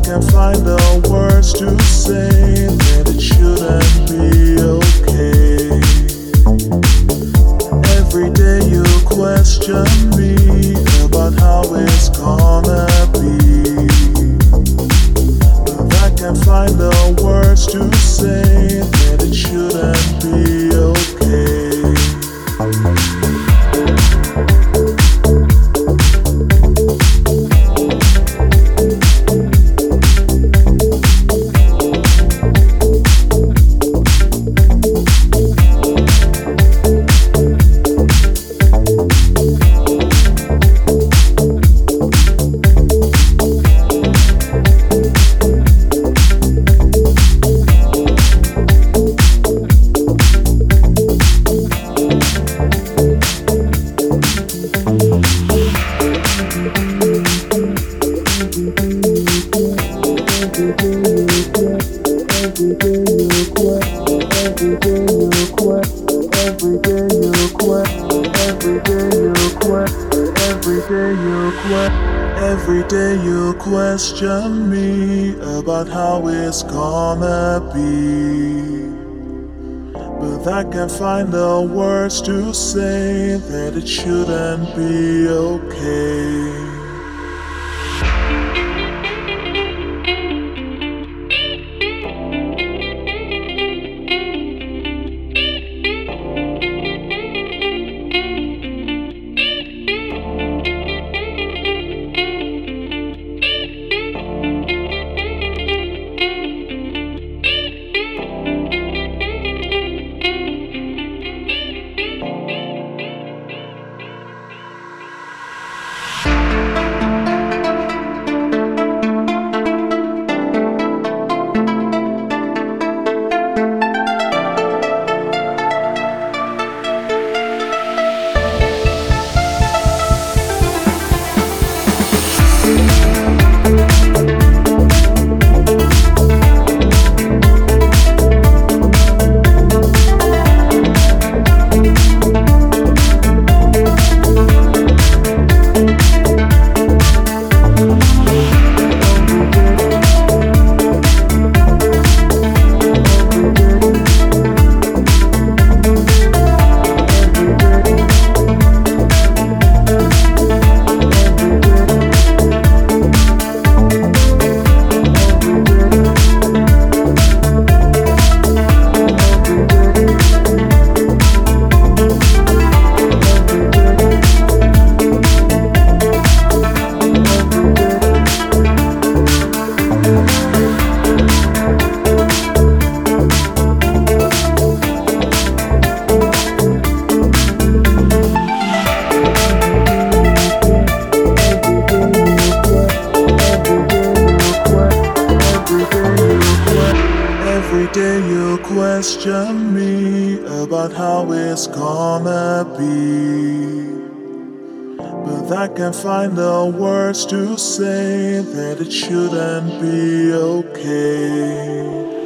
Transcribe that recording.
can't find the words to say that it shouldn't be okay. Every day you question me about how it's gonna be, but I can't find the words to say that it shouldn't be okay. Every day you question me about how it's gonna be, but I can't find the words to say that it shouldn't be okay. Every day you question me about how it's gonna be, but I can't find the words to say that it shouldn't be okay.